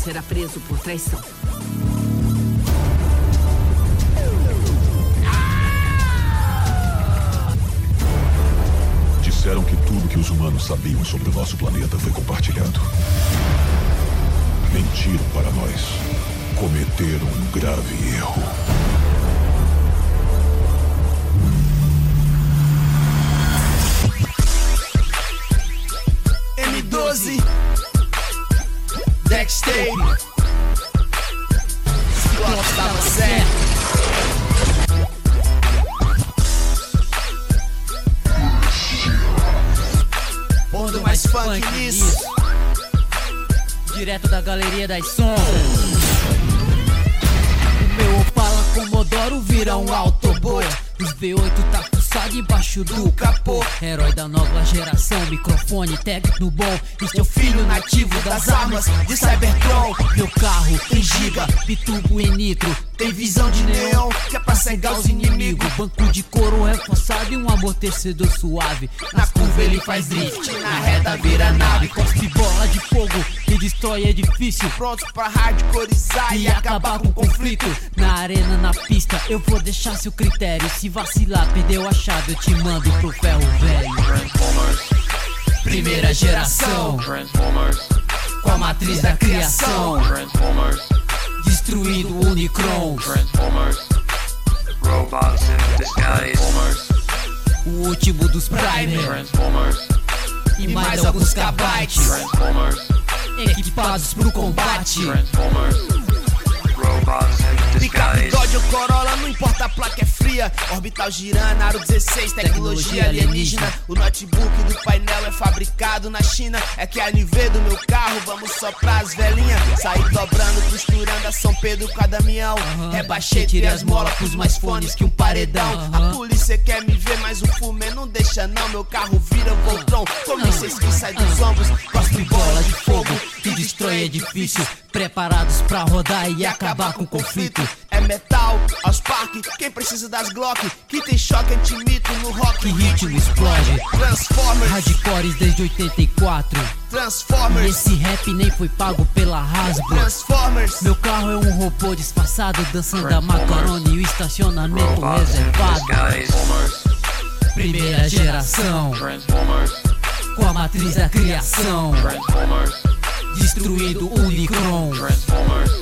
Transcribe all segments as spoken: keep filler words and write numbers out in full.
será preso por traição. Disseram que tudo que os humanos sabiam sobre o nosso planeta foi compartilhado. Mentiram para nós. Cometeram um grave erro. M doze Dextape Ciclope estava certo. Pondo mais funk nisso. Direto da galeria das sons. O meu Opala Comodoro vira um Autobot. Os V oito tá pulsado embaixo do capô. Herói da nova geração, microfone técnico bom. Este é o filho nativo das armas de Cybertron. Meu carro tem giga, biturbo e nitro. Tem visão de neon, que é pra cegar os inimigos. Banco de couro reforçado e um amortecedor suave. Na curva ele faz drift, na reta vira nave. Cospe bola de fogo e destrói edifício. Prontos pra hardcoreizar e, E acabar com o conflito. Na arena, na pista, eu vou deixar seu critério. Se vacilar, perdeu a chave, eu te mando pro ferro velho. Transformers, Primeira geração, Transformers, com a matriz da criação, Transformers, destruindo o Unicrons. Transformers, robots in disguise, Transformers, O último dos Primer Transformers, e mais alguns kbytes, Transformers, equipados pro combate. Transformers, robots in Picape, disguise, Dodge ou Corolla, não importa, a placa é fria. Orbital girando, Aro dezesseis, tecnologia alienígena. O notebook do painel é fabricado na China. É que a N V do meu carro, vamos só pras velhinhas. Saí dobrando, costurando a São Pedro com a Damião. Rebaixei, tirei as molas, pus mais fones que um paredão. A polícia quer me ver, mas o fumê não deixa não. Meu carro vira Voltron, com mísseis que sai dos ombros. Cospe bola de fogo e destrói edifício. Preparados pra rodar e acabar com o conflito. É metal, aos parques, quem precisa das Glock? Que tem choque antimito no rock. Que ritmo explode. Transformers, Hardcores desde oitenta e quatro. E Transformers, esse rap nem foi pago pela Hasbro. Transformers, Meu carro é um robô disfarçado, dançando a macarone e o estacionamento robots in reservado. disguise, Transformers, Primeira geração, Transformers, com a matriz da criação, Transformers, destruindo o Unicron. Transformers,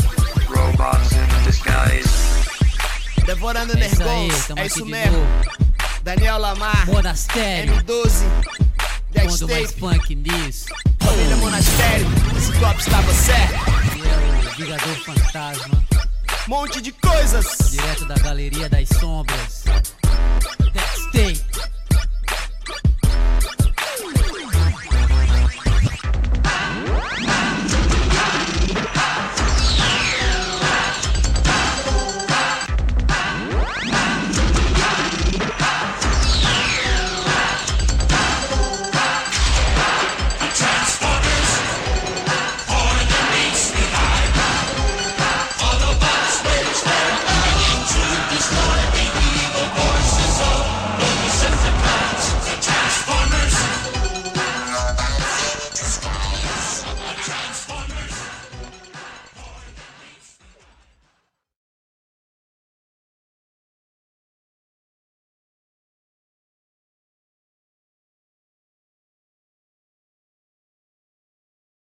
robots in disguise, devorando É isso aí, Nergons, tamo é aqui isso de mesmo. novo. Daniel Lamar, Monastério, M doze, quando mais Dextape, funk nisso. família Monastério, esse copo estava certo. E é o Vingador Fantasma, Monte de coisas. direto da galeria das sombras. Dextape.